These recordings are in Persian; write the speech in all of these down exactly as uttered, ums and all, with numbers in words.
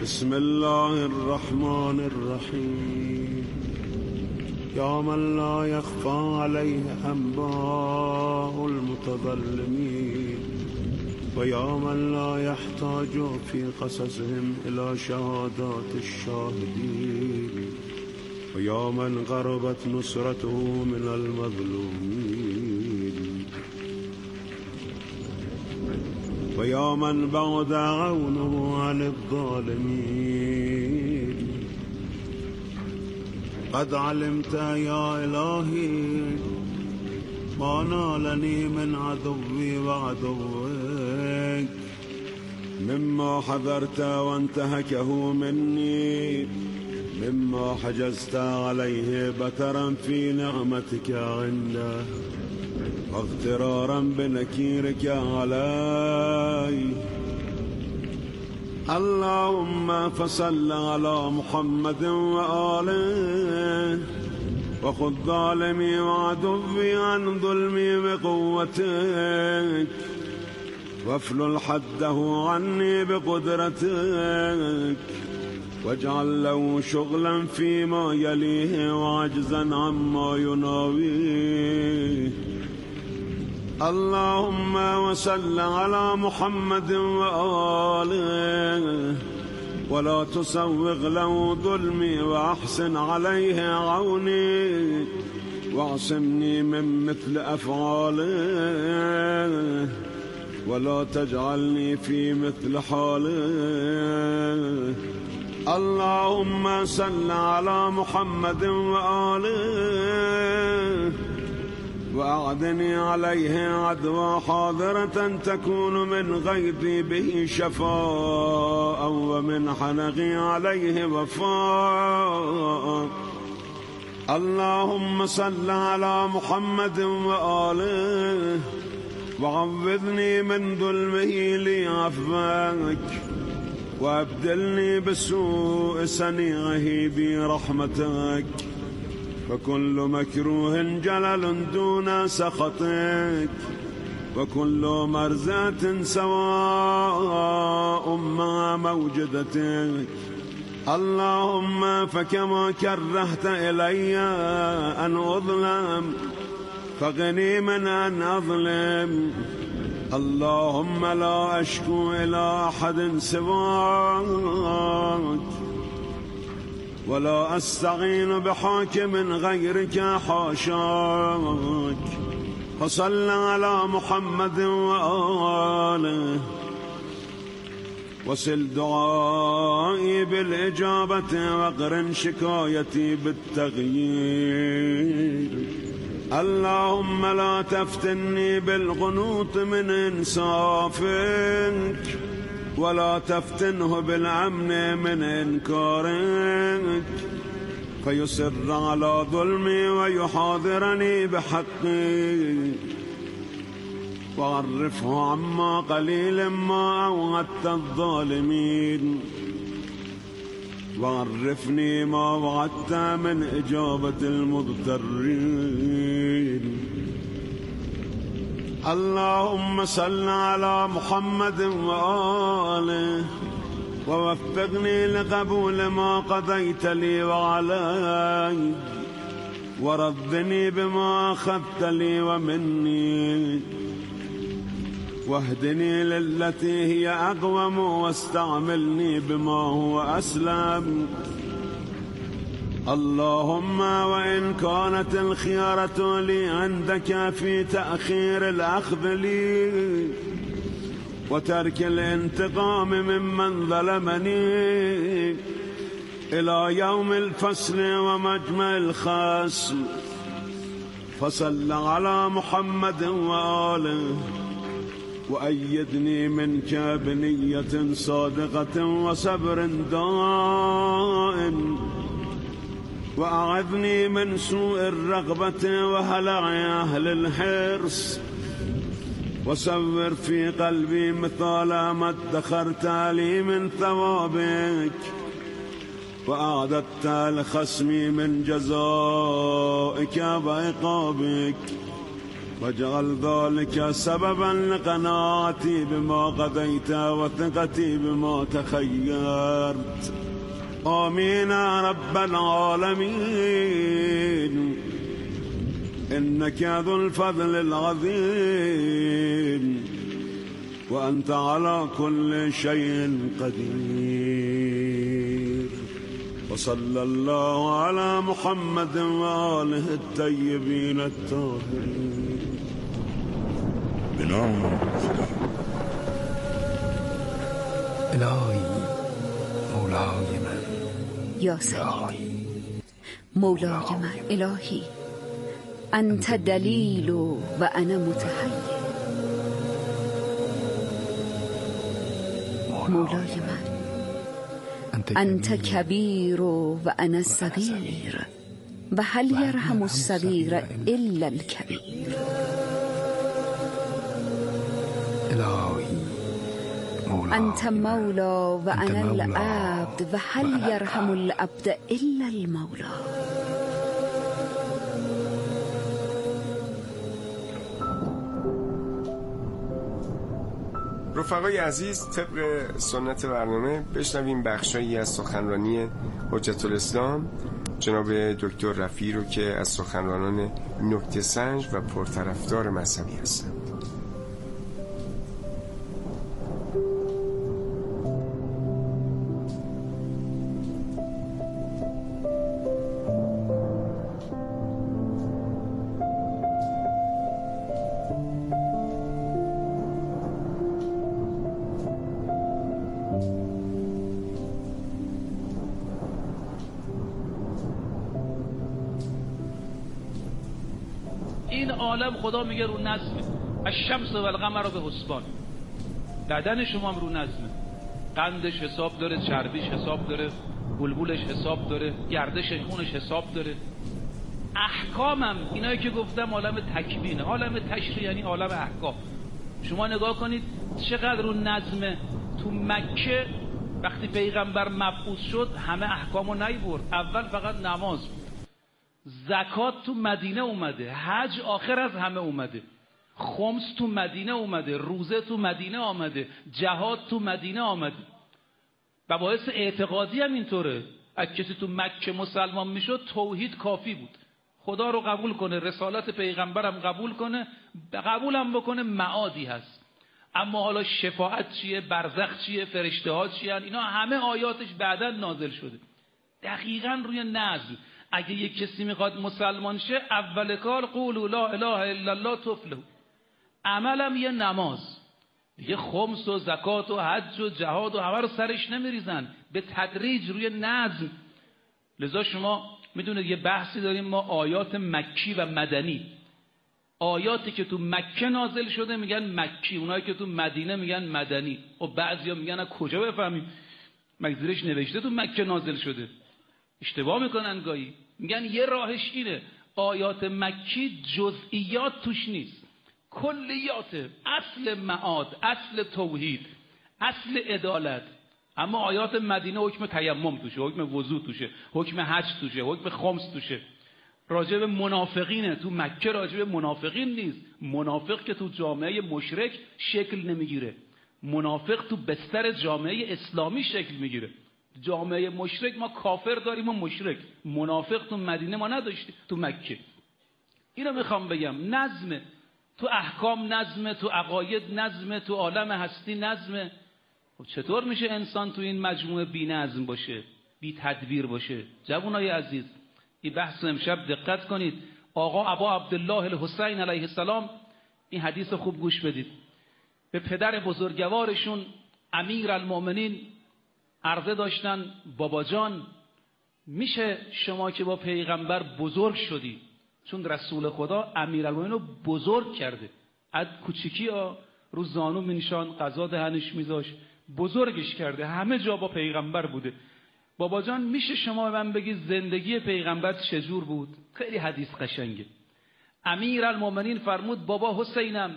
بسم الله الرحمن الرحيم. يا من لا يخفى عليه أنباء المتظلمين، ويا من لا يحتاج في قصصهم إلى شهادات الشاهدين، ويا من غربت نصرته من المظلومين، ويا من بعد عونه عن الظالمين. قد علمت يا إلهي ما نالني من عدوي وعدوك، مما حذرت وانتهكه مني، مما حجزت عليه بترا في نعمتك عنده، واغترارا بنكيرك علي. اللهم فصل على محمد وآله، وخذ ظالمي وعدوي عن ظلمي بقوتك، وافلل حده عني بقدرتك، واجعل له شغلا فيما يليه وعجزا عما يناويه. اللهم وصل على محمد وآله، ولا تسوغ له ظلمي، وأحسن عليه عوني، واعصمني من مثل أفعاله، ولا تجعلني في مثل حاله. اللهم صل على محمد وآله، وأعدني عليه عدوى حاضرة تكون من غيظي به شفاء، ومن حنقي عليه وفاء. اللهم صل على محمد وآله، وعوذني من ظلمه لي عفوك، وابدلني بسوء صنيعه برحمتك، فكل مكروه جلل دون سخطك، وكل مرزات سواء مع موجدتك. اللهم فكما كرهت إلي أن أظلم، فغني من أن أظلم. اللهم لا أشكو إلى أحد سواك، ولا أستعين بحاكم غيرك حاشاك. فصل على محمد وآله، وسل دعائي بالإجابة، واقرن شكايتي بالتغيير. اللهم لا تفتني بالقنوط من إنصافك، ولا تفتنه بالأمن من إنكارك، فيصر على ظلمي ويحاضرني بحقي، وعرفه عما قليل ما أوعدت الظالمين، وعرفني ما وعدت من إجابة المضطرين. اللهم صل على محمد وآله، ووفقني لقبول ما قضيت لي وعلي، وردني بما أخذت لي ومني، واهدني للتي هي أقوم، واستعملني بما هو أسلم. اللهم وإن كانت الخيارة لي عندك في تأخير الأخذ لي وترك الانتقام ممن ظلمني إلى يوم الفصل ومجمع الخصم، فصل على محمد وآله، وأيدني منك بنية صادقة وصبر دائم، وأعذني من سوء الرغبة وهلع أهل الحرص، وصور في قلبي مثال ما ادخرت لي من ثوابك، وأعددت لخصمي من جزائك وعقابك. واجعل ذلك سببا لقناعتي بما قضيت وثقتي بما تخيرت. آمين يا رب العالمين. إنك ذو الفضل العظيم وأنت على كل شيء قدير. وصلى الله على محمد وآله الطيبين الطاهرين. بنام خدا. الهی مولای من، یا سیدی مولای من، الهی انت دلیل و انا متحیر. مولای من انت کبیر و انا صغیر و هل یرحم الصغیر الا الکبیر. الهی انت مولا و انا العبد و هل یرحم العبد الا المولا. رفقای عزیز، طبق سنت برنامه بشنویم بخشایی از سخنرانی حجت الاسلام جناب دکتر رفیعی رو که از سخنرانان نکته سنج و پرطرفدار مذهبی هستند. این عالم خدا میگه رو نظمه، الشمس و القمر به حسبان. بدن شما هم رو نظمه، قندش حساب داره، چربیش حساب داره، بلبلش حساب داره، گردش خونش حساب داره. احکامم اینایی که گفتم عالم تکوینه، عالم تشریع یعنی عالم احکام. شما نگاه کنید چقدر رو نظمه. تو مکه وقتی پیغمبر مبعوث شد همه احکامو نیورد، اول فقط نماز بود. زکات تو مدینه اومده، حج آخر از همه اومده، خمس تو مدینه اومده، روزه تو مدینه آمده، جهاد تو مدینه آمده. و باعث اعتقادی هم اینطوره. اگه کسی تو مکه مسلمان میشد توحید کافی بود، خدا رو قبول کنه، رسالت پیغمبرم قبول کنه، قبولم بکنه معادی هست. اما حالا شفاعت چیه، برزخ چیه، فرشته ها چیه، اینا همه آیاتش بعداً نازل شده. دقیقاً روی نظم. اگه یک کسی میخواد مسلمان شه، اول کار قولوا لا اله الا الله تفلحوا. عملم یه نماز، دیگه خمس و زکات و حج و جهاد و همه رو سرش نمیریزن، به تدریج روی نظم. لذا شما میدونید یه بحثی داریم ما، آیات مکی و مدنی. آیاتی که تو مکه نازل شده میگن مکی، اونایی که تو مدینه میگن مدنی. و بعضیا میگن از کجا بفهمیم؟ مگه زیرش نوشته تو مکه نازل شده؟ اشتباه میکنن گاهی. میگن یه راهش اینه، آیات مکی جزئیات توش نیست، کلیات، اصل معاد، اصل توحید، اصل عدالت. اما آیات مدینه حکم تیمم توشه، حکم وضو توشه، حکم حج توشه، حکم خمس توشه. راجع به منافقینه، تو مکه راجع به منافقین نیست. منافق که تو جامعه مشرک شکل نمیگیره، منافق تو بستر جامعه اسلامی شکل میگیره. جامعه مشرک ما کافر داریم و مشرک. منافق تو مدینه ما نداشتیم، تو مکه. اینو میخوام بگم، نظم تو احکام، نظم تو عقاید، نظم تو عالم هستی، نظم. خب چطور میشه انسان تو این مجموعه بی نظم باشه، بی تدبیر باشه؟ جوانای عزیز، این بحث امشب دقت کنید. آقا ابا عبدالله الحسین علیه السلام، این حدیث خوب گوش بدید. به پدر بزرگوارشون امیرالمؤمنین عرضه داشتن، بابا جان میشه شما که با پیغمبر بزرگ شدی، چون رسول خدا امیرالمؤمنین رو بزرگ کرده، از کوچیکی ها رو زانو مینشان، غذا دهنش میذاش، بزرگش کرده، همه جا با پیغمبر بوده. بابا جان میشه شما به من بگی زندگی پیغمبر چجور بود؟ خیلی حدیث قشنگه. امیرالمؤمنین فرمود بابا حسینم،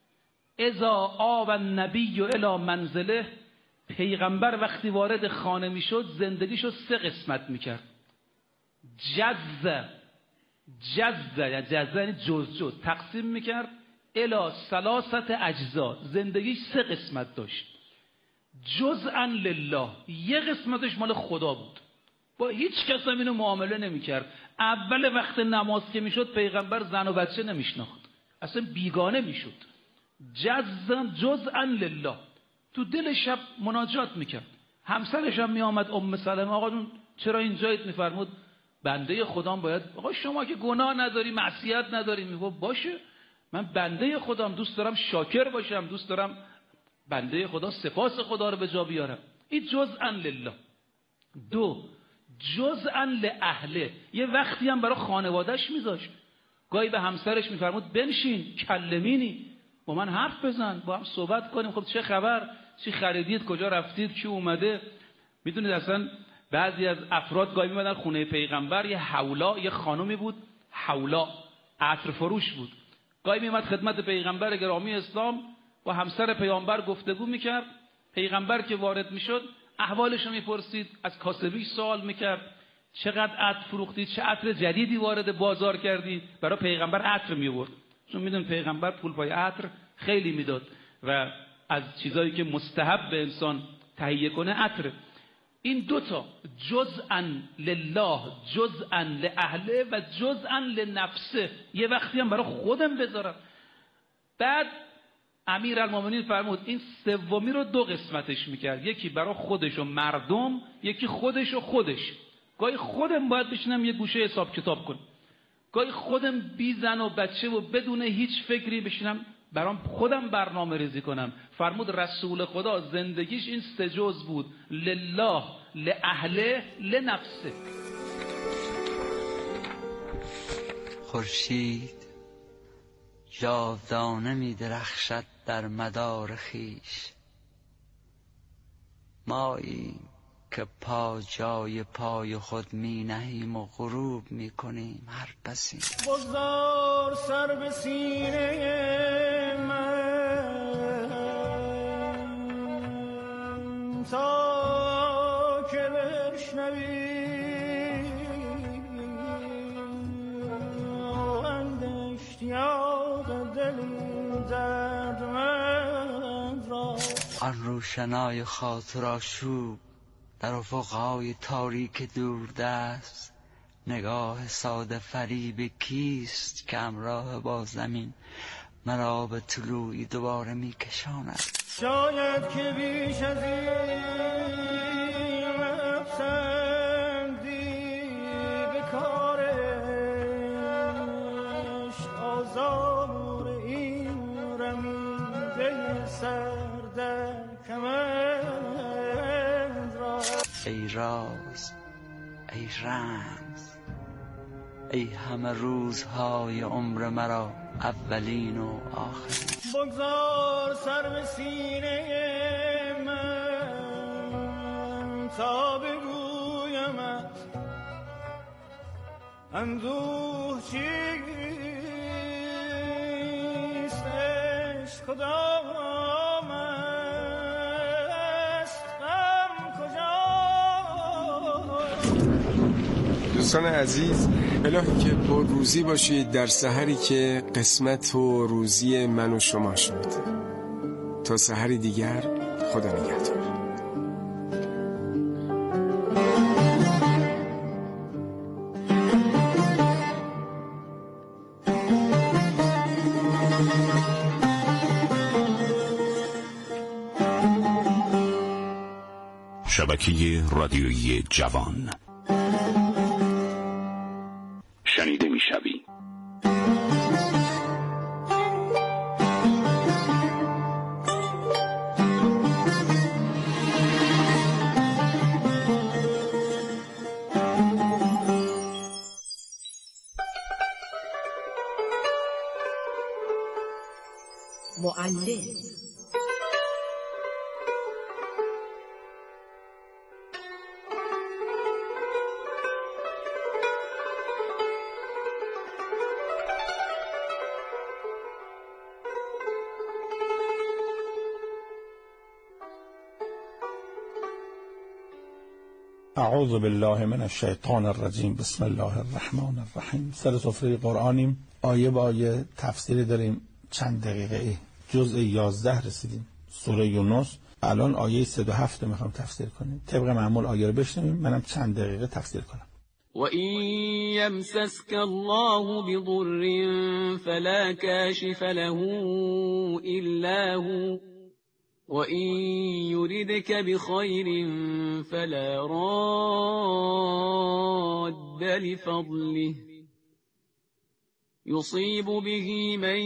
اذا آب النبی الی منزله، پیغمبر وقتی وارد خانه میشد زندگیشو سه قسمت میکرد. جز جز یعنی جز یعنی جز جز تقسیم میکرد. الی ثلاثت اجزا، زندگیش سه قسمت داشت. جزءا لله، یه قسمتش مال خدا بود، با هیچ کس هم اینو معامله نمی‌کرد. اول وقت نماز که میشد پیغمبر زن و بچه نمیشناخت، اصلا بیگانه میشد. جزءا جزءا لله، تو دل شب مناجات میکرد. همسرش هم میآمد ام سلمه، آقا جون چرا اینجایید؟ میفرمود بنده خدام باید. آقا شما که گناه نداری، معصیت نداری. میگفت باشه، من بنده خدام، دوست دارم شاکر باشم، دوست دارم بنده خدا سپاس خدا رو به جا بیارم. این جزءا لله. دو، جزءا لاهله، یه وقتی هم برای خانواده‌اش میذاشت. گاهی به همسرش میفرمود بنشین کلمینی، با من حرف بزن، با هم صحبت کنیم. خب چه خبر؟ چی خریدید؟ کجا رفتید؟ کی اومده؟ میدونید اصلا بعضی از افراد گاهی میمدن خونه پیغمبر، یه حولا، یه خانومی بود حولا، عطر فروش بود، گاهی میمد خدمت پیغمبر گرامی اسلام، با همسر پیغمبر گفتگو میکرد. پیغمبر که وارد میشد احوالش رو میپرسید، از کاسبیش سوال میکرد چقدر عطر فروختید، چه عطر جدیدی وارد بازار کردید. برای پیغمبر عطر میورد، چون میدون پیغمبر پول پای عطر خیلی میداد و از چیزایی که مستحب به انسان تهیه کنه عطر. این دوتا، جزءا لله، جزءا لاهله و جزءا لنفسه، یه وقتی هم برای خودم بذارم. بعد امیرالمومنین فرمود این سومی رو دو قسمتش میکرد، یکی برای خودش و مردم، یکی خودش و خودش. گاهی خودم باید بشینم یه گوشه حساب کتاب کنم، گاهی خودم بی زن و بچه و بدون هیچ فکری بشینم برام خودم برنامه ریزی کنم. فرمود رسول خدا زندگیش این سه جز بود، لله، لاهله، لنفسه. خورشید جاودانه می درخشد در مدار خیش، مایی که پا جای پای خود می نهیم و غروب می کنیم هر پسی. بگذار سر به سینه من تا که بشنوی اشتیاق دلی دردمند را. آن روشنای خاطر آشوب در افقهای تاریک دوردست، نگاه ساده فریب کیست که همراه با زمین مرا به طلوعی دوباره می کشاند. شاید که بیش از این مپسندی به کارش، آزار این رمیده سر در کمند را. ای راز، ای رمز، ای همه روزهای عمر مرا، اولین و آخرین. بگذار سر به سینه من تا بگویمت اندوه چیست، عشق کدام است، غم کجاست. دوستان عزیز، الهی که پر روزی باشید در سحری که قسمت و روزی من و شما شد. تا سحری دیگر، خدا نگهدار. شبکه رادیویی جوان شنیده میشوی. معلم اعوذ بالله من الشیطان الرجیم. بسم الله الرحمن الرحیم. سر سفره قرآنیم، آیه با آیه تفسیری داریم. چند دقیقه ای جزء یازده رسیدیم، سوره یونس. الان آیه صد و هفت میخوام تفسیر کنیم. طبق معمول آیه رو بشنویم، منم چند دقیقه تفسیر کنم. وَإِن يَمْسَسْكَ اللَّهُ بِضُرٍّ فَلَا كَاشِفَ لَهُ إِلَّا هُوَ وَإِن يُرِدْكَ بِخَيْرٍ فَلَا رَادَّ لِفَضْلِهِ يُصِيبُ بِهِ مَن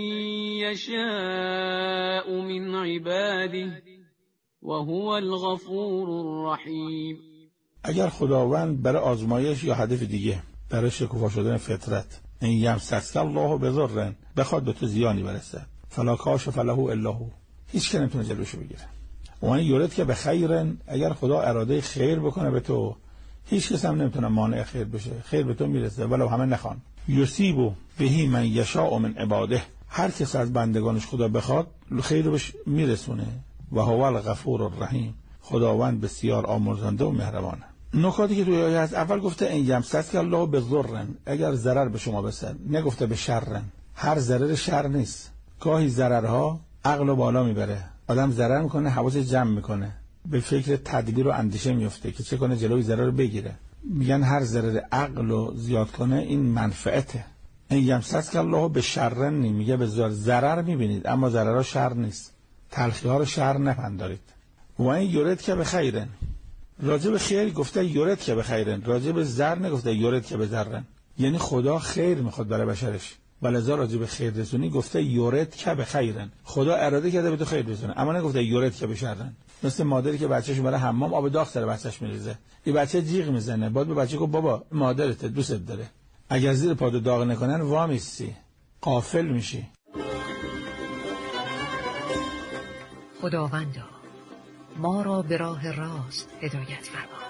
يَشَاءُ مِنْ عِبَادِهِ وَهُوَ الْغَفُورُ الرَّحِيمُ. اگر خداوند برای آزمایش یا هدف دیگه، برای شکوفا شدن فطرت، این یمسسک الله بضر، بخواد به تو زیانی برسه، فلا کاشف له الا هو، هیچ که نمیتونه جلوشو بگیره. و این یورد که به خیرن، اگر خدا اراده خیر بکنه به تو، هیچ کس هم نمیتونه مانع خیر بشه، خیر به تو میرسه ولو همه نخوان. یصیب به من یشاء من عباده، هر کس از بندگانش خدا بخواد خیر رو بهش میرسونه. و هو الغفور الرحیم، خداوند بسیار آمرزنده و مهربانه. نکاتی که توی آیه از اول گفته این یمسسک الله بضرن، اگر ضرر به شما برسه، نگفته به شرن. هر ضرر شر نیست. گاهی ضررها عقل و بالا میبره، آدم ضرر میکنه، حواس جمع میکنه، به فکر تدبیر و اندیشه میفته که چه کنه جلوی ضرر رو بگیره. میگن هر ضرر عقل رو زیاد کنه این منفعته. این یمسسک الله به شرن نی، میگه به ضرر میبینید اما ضررها شر نیست. تلخی ها رو شر نپندارید. و این یورد که به خیرن، راجع به خیر گفته یورد که به خیرن، راجع به زر نگفته یورد که به زرن. یعنی خدا خیر میخواد برای بشرش، ولذا راجع به خیر رسونی گفته یورد که به خیرن، خدا اراده کرده به تو خیر رسونه، اما نگفته یورد که به شرن. مثل مادری که بچه‌ش میره حمام آب داغ سر بچه‌ش میریزه، این بچه جیغ میزنه، بعد به بچه گفت بابا مادرت دوست داره، اگر زیر پات داغ نکنن وامیستی، غافل میشی. خداوندا ما را به راه راست هدایت فرما.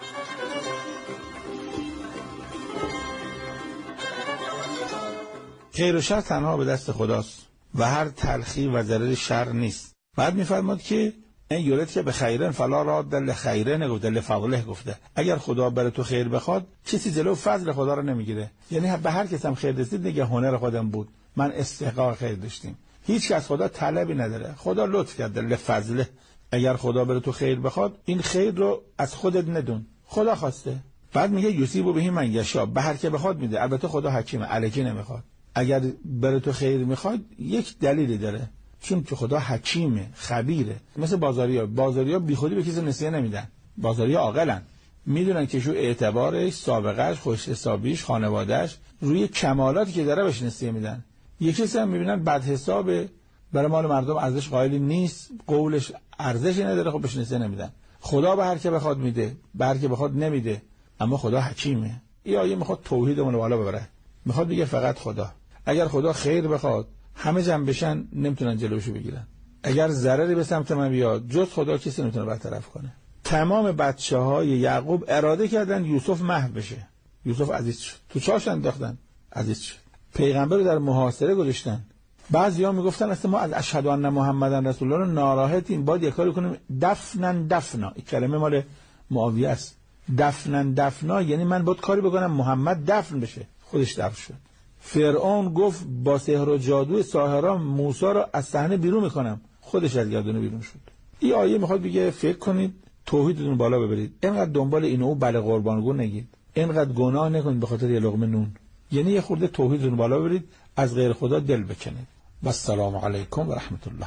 خیر و شر تنها به دست خداست و هر تلخی و ضرر شر نیست. بعد میفرماد که این یورد که به خیرن فلا راد لخیره، نگفته لفضله، گفته اگر خدا بر تو خیر بخواد کسی جلو فضل خدا رو نمیگیره. یعنی به هر کس هم خیر رسید نگه هنر خودم بود، من استحقاق خیر داشتیم. هیچ کس خدا طلبی نداره، خدا لطف کرده لفضله. اگر خدا بر تو خیر بخواد این خیر رو از خودت ندون، خدا خواسته. بعد میگه یصیب به من یشاء، به هر که بخواد میده. البته خدا حکیمه، الکی نمیخواد. اگر بر تو خیر میخواد یک دلیلی داره، چون که خدا حکیمه، خبیره. مثل بازاریا، بازاریا بیخودی به کسی نسیه نمیدن. بازاریا عاقلن، میدونن که شو اعتبارش، سابقهش، خوش حسابیش، خانوادهش، روی کمالاتی که داره بهش نسیه میدن. یکی کسی هم میبینن بد حسابه، برای مال مردم ارزش قائلی نیست، قولش ارزشی نداره، خب بهش نسیه نمیدن. خدا به هر که بخواد میده، به هر که بخواد نمیده، اما خدا حکیمه. این آیه میخواد توحیدمون رو بالا ببره، میخواد بگه فقط خدا. اگر خدا خیر بخواد همه جمع بشن نمیتونن جلوشو بگیرن. اگر ضرری به سمت من بیاد جز خدا کسی نمیتونه برطرف کنه. تمام بچه‌های یعقوب اراده کردن یوسف محو بشه، یوسف عزیز شد، تو چاش انداختن عزیز شد، پیغمبر رو در محاصره گذاشتن. بعضیا میگفتن اصلا ما از اشهد ان محمدن رسول الله ناراحتیم، باید یک کاری کنیم دفنن دفنا. این کلمه مال معاویه است. دفنن دفنا یعنی من باید کاری بکنم محمد دفن بشه. خودش دفن شد. فرعون گفت با سحر و جادو ساحران موسی رو از صحنه بیرون میکنم، خودش از گردونه بیرون شد. این آیه میخواد بگه فکر کنید توحیدتون بالا ببرید، اینقدر دنبال این و بله قربانگو نگید، اینقدر گناه نکنید به خاطر یه لقمه نون. یعنی یه خورده توحیدتون بالا ببرید، از غیر خدا دل بکنید. و السلام علیکم و رحمت الله.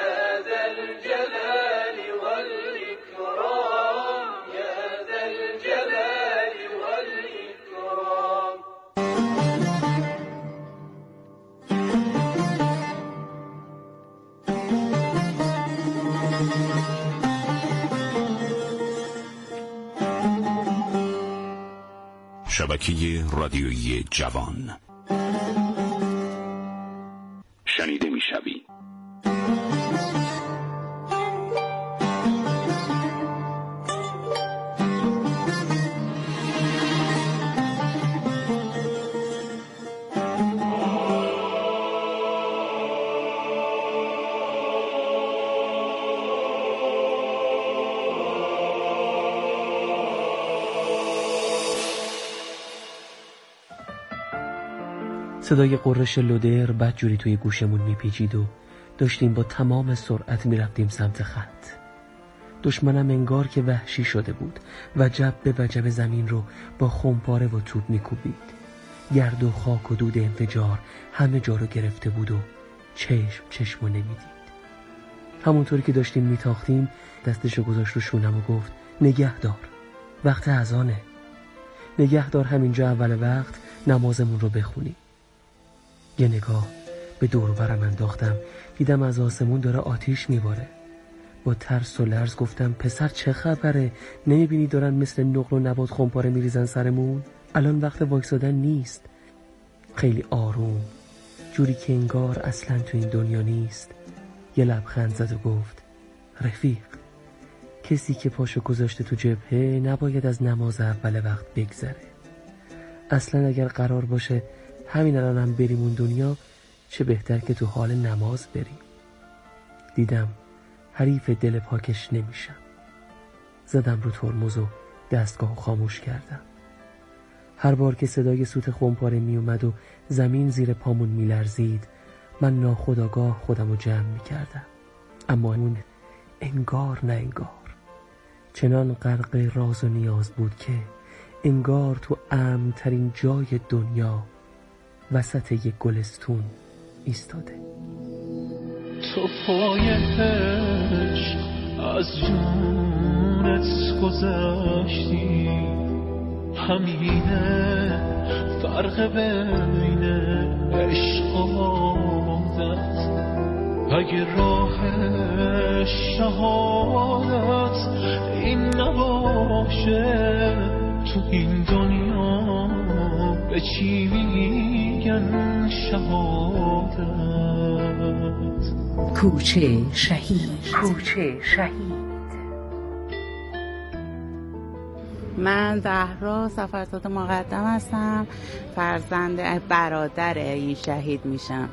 شبکه رادیویی جوان شنیده میشوی. صدای قررش لودر بدجوری توی گوشمون میپیچید و داشتیم با تمام سرعت میرفتیم سمت خط. دشمنم انگار که وحشی شده بود و جبه و جبه زمین رو با خمپاره و توپ میکوبید. گرد و خاک و دود انفجار همه جا رو گرفته بود و چشم چشمو نمیدید. همونطوری که داشتیم میتاختیم دستشو گذاشت رو شونم و گفت نگهدار، وقت اذانه، نگهدار همینجا اول وقت نمازمون رو بخونی. یه نگاه به دور و برم انداختم، دیدم از آسمون داره آتیش میباره. با ترس و لرز گفتم پسر چه خبره؟ نمیبینی دارن مثل نقل و نبات خمپاره میریزن سرمون؟ الان وقت وایسادن نیست. خیلی آروم، جوری که انگار اصلا تو این دنیا نیست، یه لبخند زد و گفت رفیق، کسی که پاشو گذاشته تو جبهه نباید از نماز اول وقت بگذره. اصلا اگر قرار باشه همین الان هم بریم اون دنیا، چه بهتر که تو حال نماز بریم. دیدم حریف دل پاکش نمیشم. زدم رو ترمز و دستگاهو خاموش کردم. هر بار که صدای سوت خمپاره می اومد و زمین زیر پامون می لرزید، من ناخودآگاه خودمو جمع می کردم. اما اون انگار نه انگار چنان غرق راز و نیاز بود که انگار تو امن ترین جای دنیا وسط یک گلستون ایستاده. تو پای عشق از جونت گذشتی، همینه فرق بین عشق و عادت. اگه راه شهادت این نباشه، تو این دنیا به چی میگن شهادت؟ کوچه شهید. کوچه شهید. من زهرا سفرزاده مقدم هستم، فرزند برادر این شهید میشم.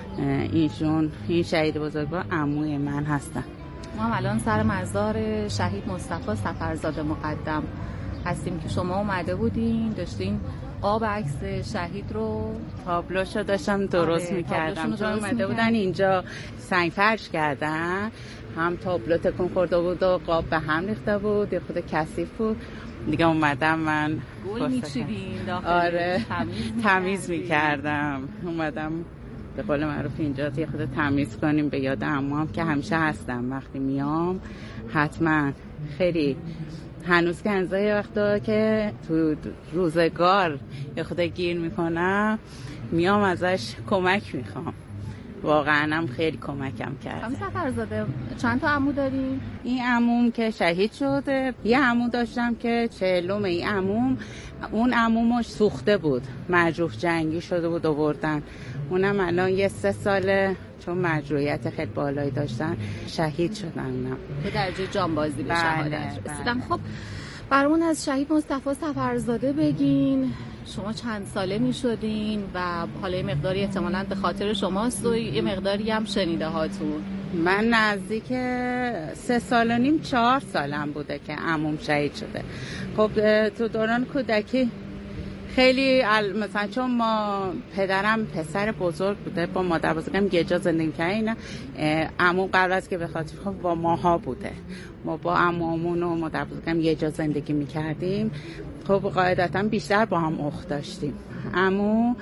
ایشون این شهید بزرگوار عموی من هستن. ما هم الان سر مزار شهید مصطفی سفرزاده مقدم هستیم که شما اومده بودین، داشتین قاب عکس شهید رو تابلوشو داشتم درست آره، میکردم. چون اومده بودن اینجا سنگ فرش کردن، هم تابلو تکون خورده بود و قاب به هم ریخته بود، یه خود کثیف بود دیگه. اومدم من گل میچیدین داخل، آره تمیز, تمیز میکردم. اومدم به قول معروف اینجا یه خود تمیز کنیم به یاد عموام که همیشه هستم. وقتی میام حتما خیلی هنوز که انزای وقتا که تو روزگار یه خود گیر میکنم میام ازش کمک میخوام. واقعا هم خیلی کمکم کرده. خانم سفرزاده چند تا عمو داریم؟ این عموم که شهید شده، یه عمو داشتم که چهلم این عموم، اون عمومش سوخته بود، مجروح جنگی شده بود آوردن. اونم الان یه سه ساله چون مجروحیت خیلی بالایی داشتن شهید شدن. اونم به درجه جانبازی به شهادت رسیدن. بله. خب برامون از شهید مصطفی سفرزاده بگین، شما چند ساله می شدین و حالا یه مقداری احتمالاً به خاطر شماست و یه مقداری هم شنیده هاتون؟ من نزدیک سه سال و نیم چهار سالم بوده که عموم شهید شده. خب تو دوران کودکی خیلی مثلا چون ما پدرم پسر بزرگ بوده، با مادر بزرگم یه جا زندگی کردیم. عموم قبل از که به خاطر خب با ماها بوده، ما با عمومون و مادر بزرگم یه جا زندگی میکردیم. خب قاعدتا بیشتر با هم اخت داشتیم. عمو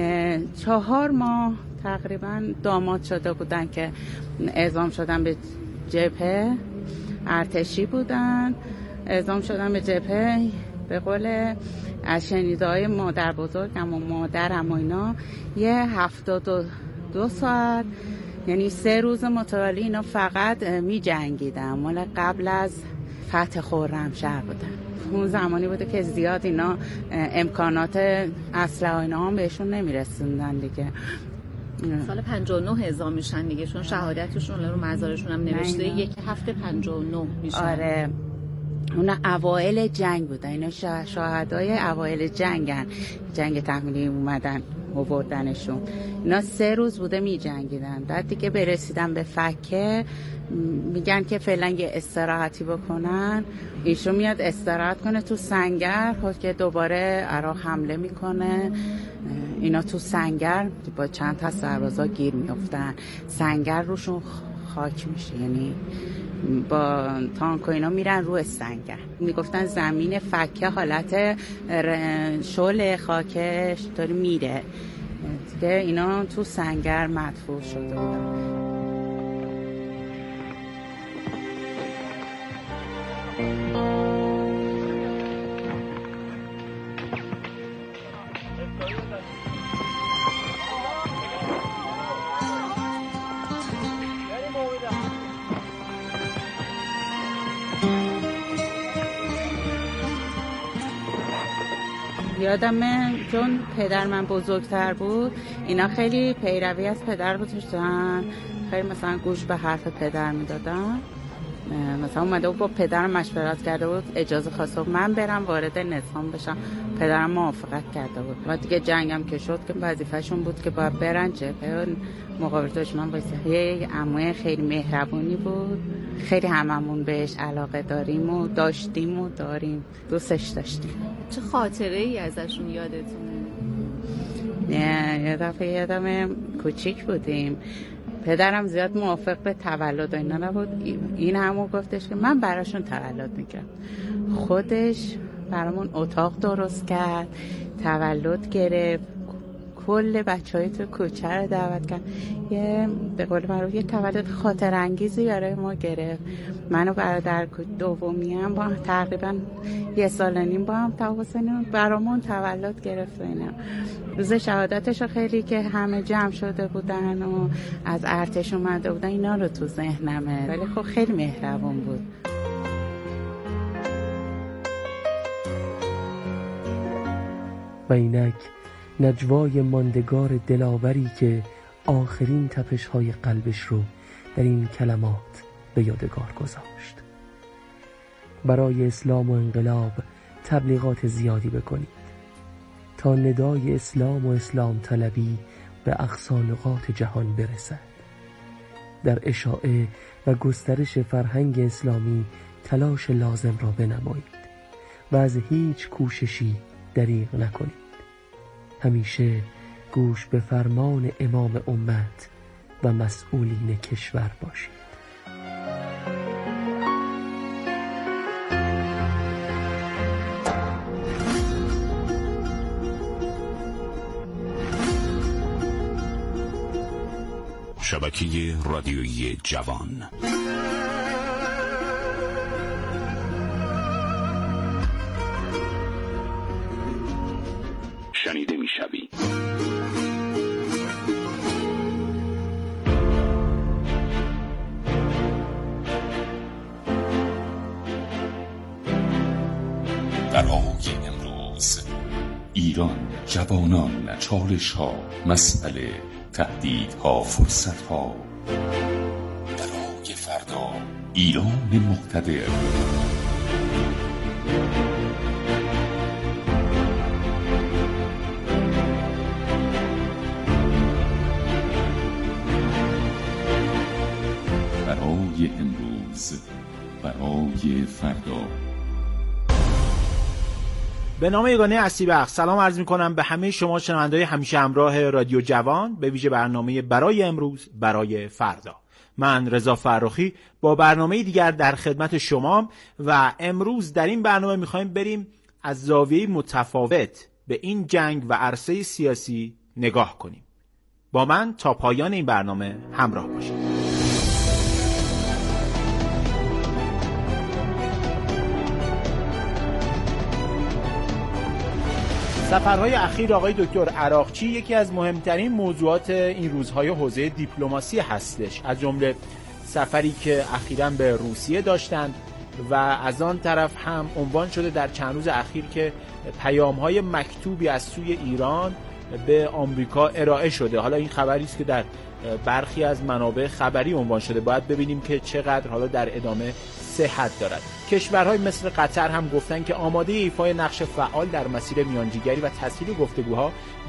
چهار ماه تقریبا داماد شده بودن که اعزام شدن به جبهه، ارتشی بودن، اعزام شدن به جبهه. به قول از شنیده‌های مادر بزرگم و مادرم و اینا یه هفتاد و دو ساعت، یعنی سه روز متوالی اینا فقط می جنگیدن. مال قبل از فتح خرمشهر بودن. اون زمانی بوده که زیاد اینا امکانات اسلحه اینا هم بهشون نمیرسوندن دیگه. سال پنجاه و نه اعزام میشن دیگه، چون شهادتشون رو مزارشون هم نوشته یک هفته پنجاه و نه میشن. آره اونا اوائل جنگ بودن، اینا شاهدای اوائل جنگن، جنگ تحمیلی اومدن و بردنشون. اینا سه روز بوده می جنگیدن. بعد دیگه برسیدن به فکه، میگن که فعلا یه استراحتی بکنن. ایشون میاد استراحت کنه تو سنگر، خود که دوباره عراق حمله میکنه. اینا تو سنگر با چند تا سربازا گیر میافتن، سنگر روشون خاک میشه، یعنی با تانک و اینا میرن رو سنگر. میگفتن زمین فکه حالت شل خاکش داره میره دیگه. اینا تو سنگر مدفون شده بودن. یادمه چون پدر من بزرگتر بود، اینا خیلی پیروی از پدر بود داشتن، خیلی مثلا گوش به حرف پدر میدادن. مثلا اومده بود با پدرم مشورت کرده بود، اجازه خواسته بود من برم وارد نظام بشم، پدرم موافقت کرده بود. و دیگه جنگم که شد که وظیفه‌شون بود که باید برن جبهه مقابل دشمن وایسن. یه عموی خیلی مهربونی بود، خیلی هممون بهش علاقه داریم و داشتیم و داریم، دوستش داشتیم. چه خاطره ای ازشون یادتونه؟ نه یه دفعه یادم کوچیک بودیم، پدرم زیاد موافق به تولد و اینا نبود. این همون گفتش که من براشون تولد میکنم. خودش برامون اتاق درست کرد، تولد گرفت، کل بچهای تو کوچه رو دعوت کرد. یه به قول معروف یه تولد خاطر انگیزی برای ما گرفت. من و برادر دومی هم با تقریبا یه سال و نیم با هم تواصلیم، برامون تولد گرفت و اینا. روز شهادتش خیلی که همه جمع شده بودن و از ارتش اومده بودن، اینا رو تو ذهنمه، ولی خب خیلی مهربون بود. و اینک نجوای ماندگار دلاوری که آخرین تپش‌های قلبش رو در این کلمات به یادگار گذاشت. برای اسلام و انقلاب تبلیغات زیادی بکنید تا ندای اسلام و اسلام طلبی به اقصا نقاط جهان برسد. در اشاعه و گسترش فرهنگ اسلامی تلاش لازم را بنمایید و از هیچ کوششی دریغ نکنید. همیشه گوش به فرمان امام امت و مسئولین کشور باشید. شبکه رادیویی جوان. شنیده میشوی. برای امروز ایران، جوانان، چالش ها، مسئله، تهدیدها، فرصت ها. برای فردا ایران مقتدر. برای امروز، برای فردا. به نام یگانه اصلی بخش سلام عرض می کنم به همه شما شنونده‌های همیشه همراه رادیو جوان، به ویژه برنامه برای امروز برای فردا. من رضا فرخی با برنامه دیگر در خدمت شما و امروز در این برنامه می‌خوایم بریم از زاویه متفاوت به این جنگ و عرصه سیاسی نگاه کنیم. با من تا پایان این برنامه همراه باشید. سفرهای اخیر آقای دکتر عراقچی یکی از مهمترین موضوعات این روزهای حوزه دیپلماسی هستش، از جمله سفری که اخیراً به روسیه داشتند و از آن طرف هم عنوان شده در چند روز اخیر که پیام‌های مکتوبی از سوی ایران به آمریکا ارائه شده. حالا این خبری است که در برخی از منابع خبری عنوان شده، باید ببینیم که چقدر حالا در ادامه صحت دارد. کشورهای مثل قطر هم گفتن که آماده ایفای نقش فعال در مسیر میانجیگری و تسهیل گفتگوها